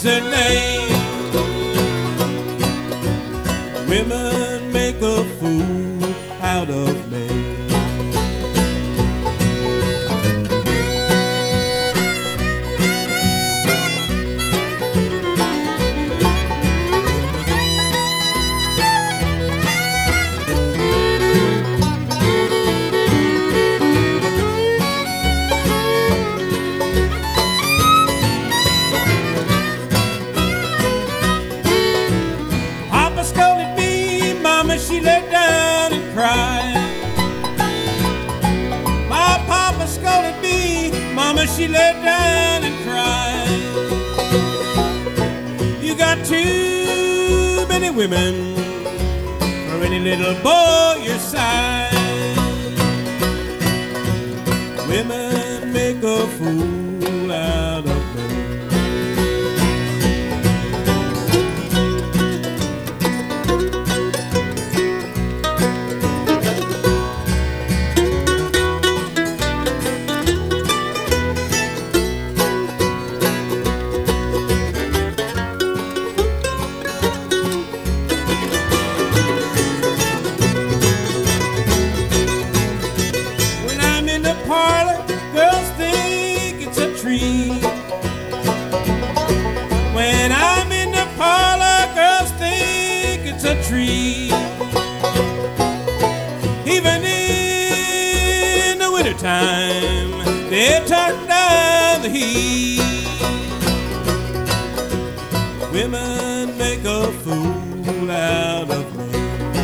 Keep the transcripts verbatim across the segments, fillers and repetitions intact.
her name. Women make a fool out of me. She lay down and cried. My papa scolded me, Mama, she lay down and cried. You got too many women for any little boy your size. Women make a fool out of me. When I'm in the parlor, girls think it's a treat. Even in the wintertime, they turn down the heat. Women make a fool out of me.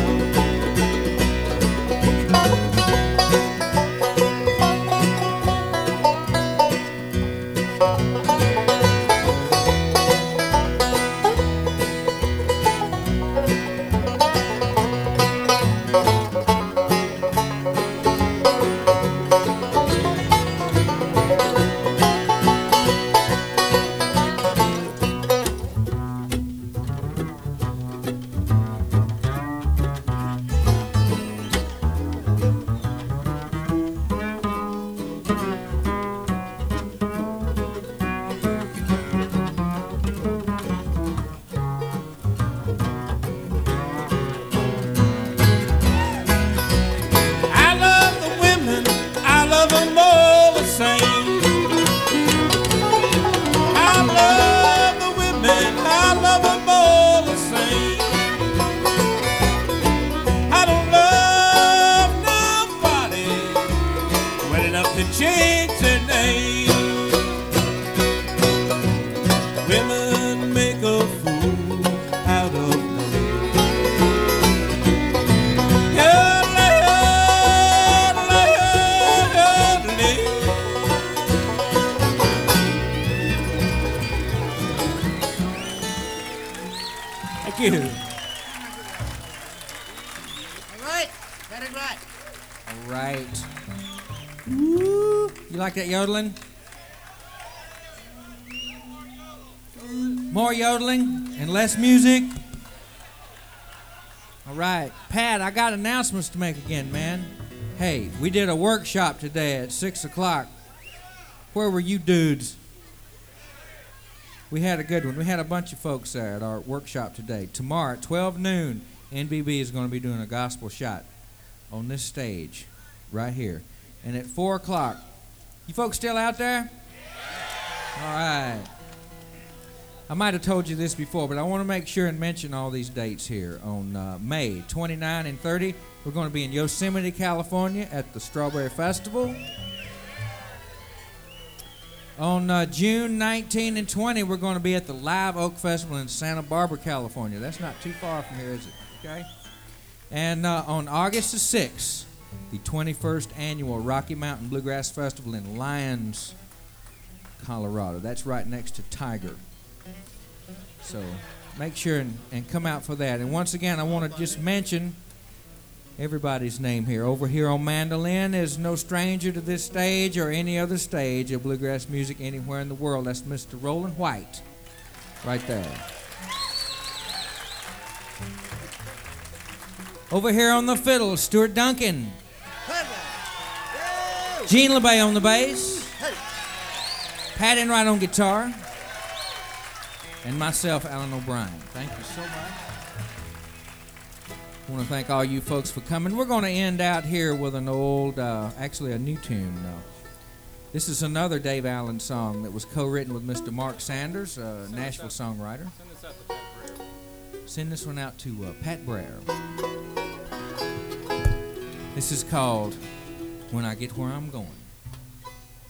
Change their name. Women make a fool out of me. Thank you. All right, got it right. All right. Woo. You like that yodeling? More yodeling and less music? All right. Pat, I got announcements to make again, man. Hey, we did a workshop today at six o'clock. Where were you dudes? We had a good one. We had a bunch of folks there at our workshop today. Tomorrow at twelve noon, N B B is going to be doing a gospel shot on this stage right here. And at four o'clock, you folks still out there? All right. I might have told you this before, but I want to make sure and mention all these dates here. On uh, May twenty-ninth and thirtieth, we're going to be in Yosemite, California at the Strawberry Festival. On uh, June nineteenth and twentieth, we're going to be at the Live Oak Festival in Santa Barbara, California. That's not too far from here, is it? Okay. And uh, on August the sixth, the twenty-first annual Rocky Mountain Bluegrass Festival in Lyons, Colorado. That's right next to Tiger. So make sure and, and come out for that. And once again, I want to just mention everybody's name here. Over here on mandolin is no stranger to this stage or any other stage of bluegrass music anywhere in the world. That's Mister Roland White right there. Over here on the fiddle, Stuart Duncan. Gene LeBay on the bass. Pat Enright on guitar. and myself, Alan O'Brien. Thank you so much. I want to thank all you folks for coming. We're going to end out here with an old, uh, actually a new tune. Uh, this is another Dave Allen song that was co-written with Mister Mark Sanders, a Nashville songwriter. Send this one out to uh, Pat Brer. This is called When I Get Where I'm Going.